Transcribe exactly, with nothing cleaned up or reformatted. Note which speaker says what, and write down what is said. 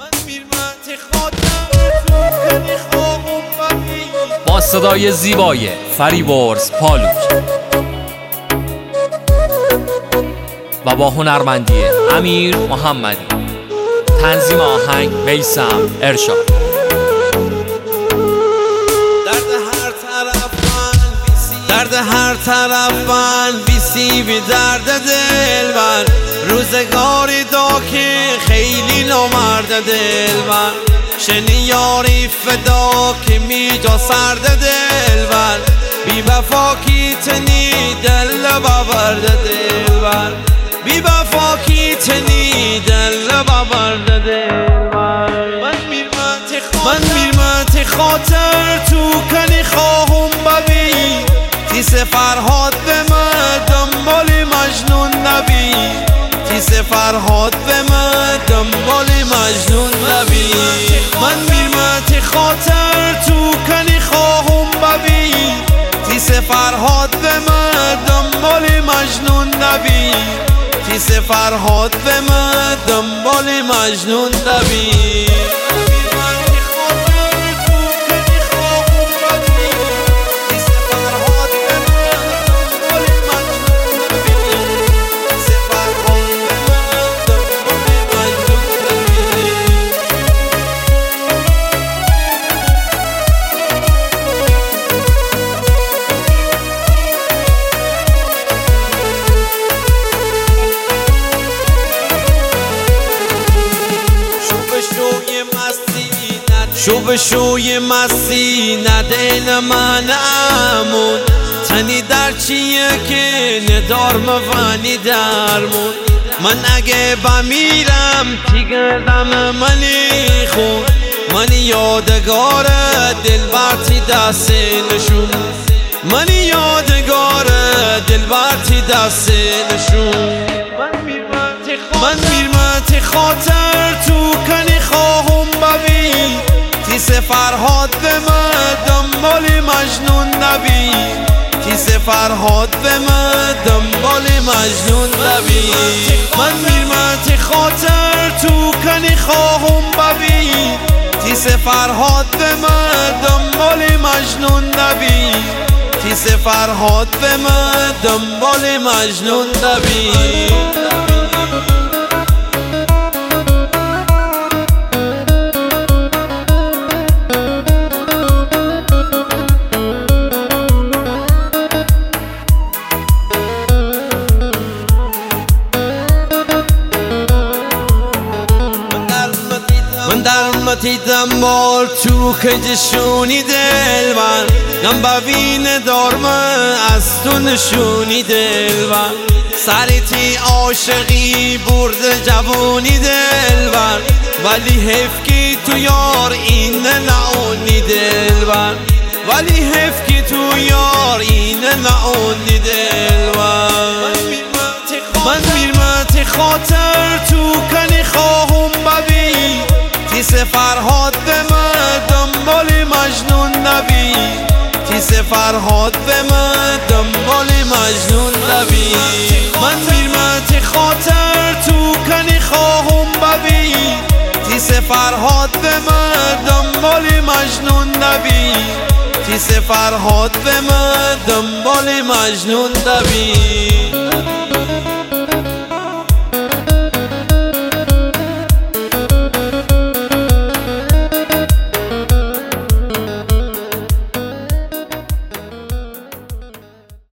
Speaker 1: با صدای زیبای فریورز پالوک و با هنرمندی امیر محمدی، تنظیم آهنگ میثم ارشاد.
Speaker 2: درد هر طرف من بیسی بی درد دل من، روزگاری دا که خیلی نامرد دل من، شنی یاری فدا که می جا سرد دل من، بی وفا کی تنی دل ببرد دل من، بی وفا کی تنی دل ببرد دل من. من میرمت خاطر تو کنی خواهم ببین، تیس فرهاد به من دنبال مجنون نبی، تیس فرهاد به من دنبال مجنون نبی. من میرمت خاطر تو کنی خواهم ببین، تیس فرهاد به من دنبال مجنون نبی، تیس فرهاد به من دنبال مجنون نبی. شو به شوی مستی ندل من امون، تنی در چیه که ندار مفانی درمون. من اگه بمیرم تی گردم منی خون، منی یادگار دل برتی دست نشون، منی یادگار دل برتی دست نشون. من میرمت خاطر تو کنی خواهم ببین، تیس فرهاد به من دنبال مجنون نبی، تیس فرهاد به من دنبال مجنون نبی. من میرمت خاطر تو کنی خواهم ببین، تیس فرهاد به من دنبال مجنون نبی، تیس فرهاد به من دنبال مجنون نبی. دیدم بار تو که جشونی دل من، گم ببین دارم از تو نشونی دل من، سریتی عاشقی برد جوونی دل من، ولی حیف کی تو یار این نعونی دل من، ولی حیف کی تو یار این نعونی دل من. من میرمت خاطر تو کنی خواهم ببین، تیس فرهاد به من دنبال مجنون نبی، تیس فرهاد به من دنبال مجنون نبی. من میرمت خاطر تو کنی خواهم ببین، تیس فرهاد به من دنبال مجنون نبی، تیس فرهاد به من دنبال مجنون نبی.